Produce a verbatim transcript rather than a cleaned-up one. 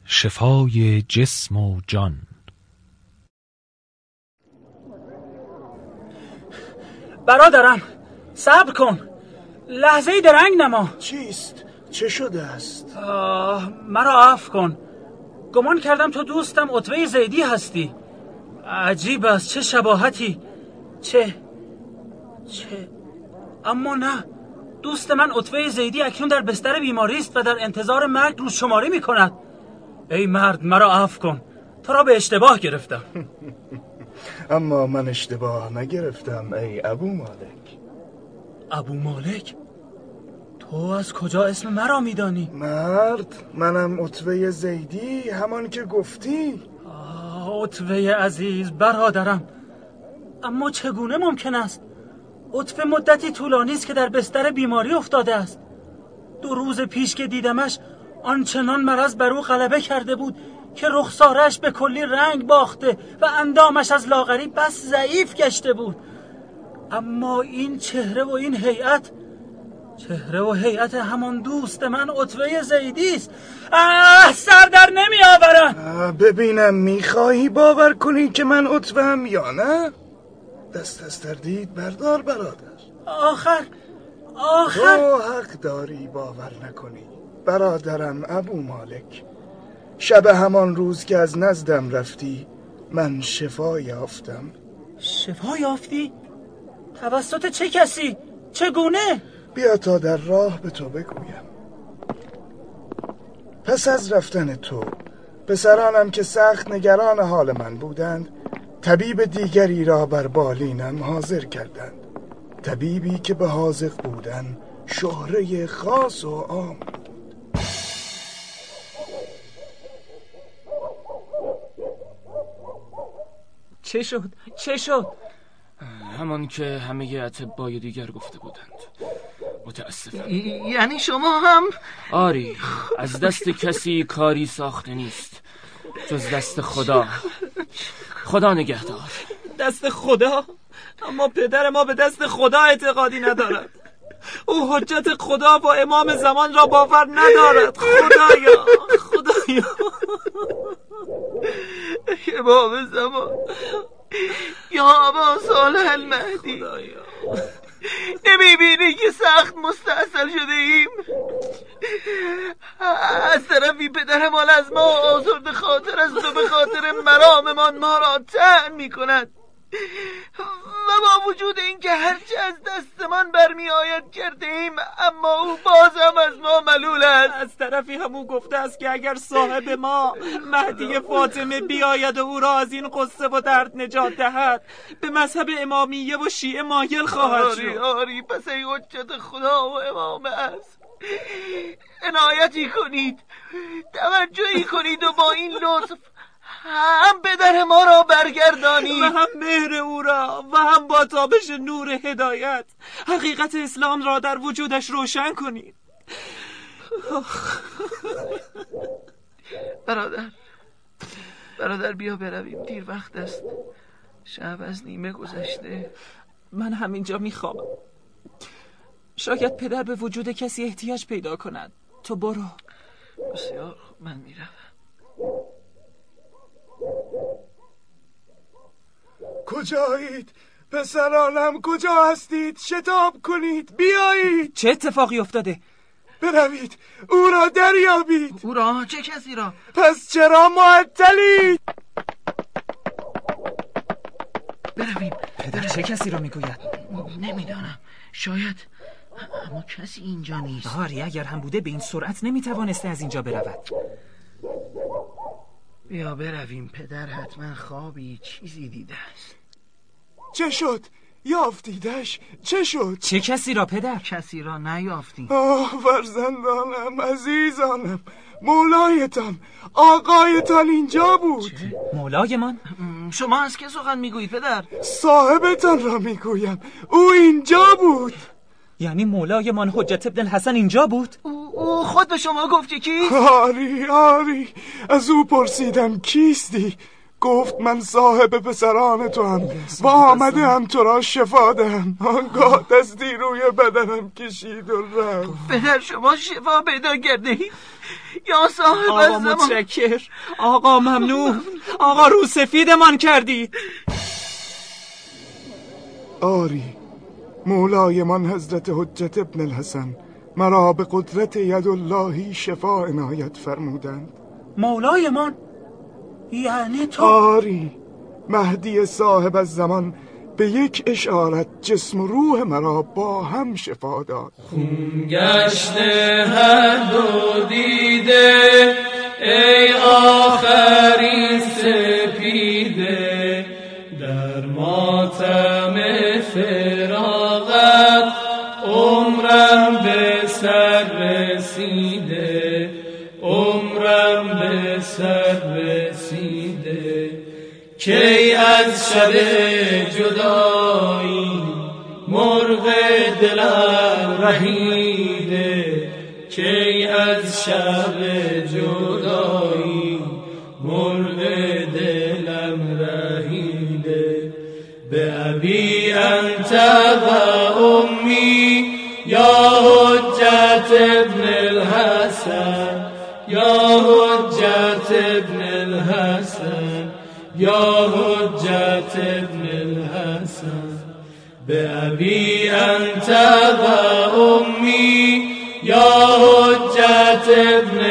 شفای جسم و جان. برادرم صبر کن، لحظه درنگ نما. چیست؟ چه شده است؟ آه، مرا عفو کن. گمان کردم تو دوستم عتبه زیدی هستی. عجیب است، چه شباهتی. چه چه اما نه، دوست من عتبه زیدی اکنون در بستر بیماری است و در انتظار مرگ روز شماری می کند. ای مرد، مرا عفو کن، تو را به اشتباه گرفتم. اما من اشتباه نگرفتم ای ابو مالک. ابو مالک؟ تو از کجا اسم مرا میدانی؟ مرد، منم عتبه زیدی، همان که گفتی. آه، عتبه عزیز برادرم، اما چگونه ممکن است؟ عتبه مدتی طولانی است که در بستر بیماری افتاده است. دو روز پیش که دیدمش آنچنان مرض بر او غلبه کرده بود که رخسارش به کلی رنگ باخته و اندامش از لاغری بس ضعیف گشته بود. اما این چهره و این هیئت، چهره و هیئت همان دوست من عتبه زیدی است. آه، سر در نمی آورم. ببینم میخواهی باور کنی که من عتبه هم یا نه؟ دست از تردید بردار برادر. آخر آخر تو حق داری باور نکنی برادرم ابو مالک. شب همان روز که از نزدم رفتی من شفا یافتم. شفا یافتی؟ توسط چه کسی؟ چگونه؟ بیا تا در راه به تو بگویم. پس از رفتن تو پسرانم که سخت نگران حال من بودند طبیب دیگری را بر بالینم حاضر کردند. طبیبی که به حاذق بودن شهره خاص و عام. چه شد؟ چه شد؟ همان که همه اطبای دیگر گفته بودند. متاسفم. یعنی شما هم؟ آری، از دست کسی کاری ساخته نیست جز دست خدا. خدا نگهدار. دست خدا؟ اما پدر ما به دست خدا اعتقادی ندارد. او حجت خدا و امام زمان را باور ندارد. خدایا خدایا امام زمان یا ابا صالح المهدی، نمیبینی که سخت مستعصل شده ایم؟ از طرفی پدرمان از ما آزرده خاطر است و به خاطر مراممان ما را طعن میکند و با وجود اینکه هرچه از دستمان برمی آید کرده ایم اما او باز هم از ما ملول است. از طرفی هم او گفته است که اگر صاحب ما مهدی فاطمه بیاید و او را از این قصه و درد نجات دهد به مذهب امامیه و شیعه مایل خواهد شد. آری آری، پس ای حجت خدا و امام است، عنایتی کنید، توجهی کنید و با این لطف هم پدر ما را برگردانید و هم مهر او را و هم با تابش نور هدایت حقیقت اسلام را در وجودش روشن کنید. برادر برادر بیا برویم، دیر وقت است، شب از نیمه گذشته. من همینجا میخوابم. شاید پدر به وجود کسی احتیاج پیدا کند. تو برو. بسیار خوب، من میروم. کجایید؟ پسرانم کجا هستید؟ شتاب کنید، بیایید. چه اتفاقی افتاده؟ بروید او را دریابید. او را؟ چه کسی را؟ پس چرا معطلید؟ برویم. پدر چه کسی را میگوید؟ نمیدانم، شاید، اما کسی اینجا نیست. آری، اگر هم بوده به این سرعت نمیتوانسته از اینجا برود. بیا برویم، پدر حتما خوابی چیزی دیده است. چه شد؟ یافتیدش؟ چه شد؟ چه کسی را پدر؟ کسی را نیافتیم. آه فرزندانم، عزیزانم، مولایتان، آقایتان اینجا بود. چه؟ مولایمان؟ شما از که سخن میگویید پدر؟ صاحبتان را میگویم، او اینجا بود. یعنی مولایمان حجت ابن الحسن اینجا بود؟ او, او خود به شما گفت که کی؟ آری آری، از او پرسیدم کیستی؟ گفت من صاحب پسران تو هم و آمده هم تو را شفا دهم. آنگاه دستی روی بدنم کشید و رفت. پدر شما شفا پیدا کرده اید؟ یا صاحب آقا الزمان. متشکر، آقا ممنون، آقا رو سفیدمان کردی. آری مولای من حضرت حجت ابن الحسن مرا به قدرت یداللهی شفا عنایت فرمودند. مولای من یعنی تو؟ آری مهدی صاحب از زمان به یک اشارت جسم و روح مرا با هم شفا داد. خون گشته هر دو دیده ای آخرین سپیده، در ماتم فراغت عمرم به سر رسیده، عمرم به سر رسیده. کی از شب جدایی مرغ دلم رهیده، کی از شب جدایی مرغ دلم رهیده. به ابی انت و امی یا حجت ابن الحسن، یا حجت ابن الحسن، یا حجت ابن الحسن. به ابی انت و امی یا حجت ابن